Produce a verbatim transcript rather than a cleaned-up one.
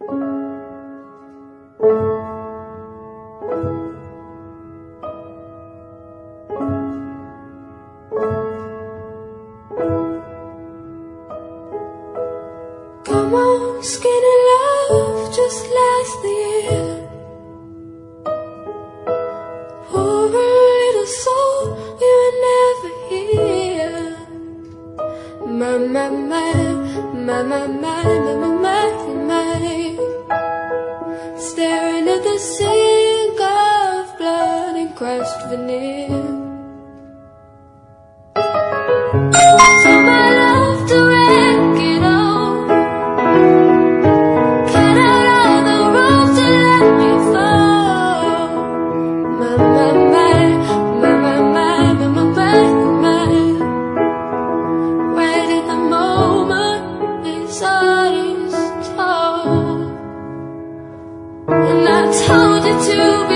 Come on, skinny love, just last the year. Poor little soul, we were never here. My, my, my, my, my, my, my, my, my, my. Staring at the sink of blood and crushed veneer. And I told you to be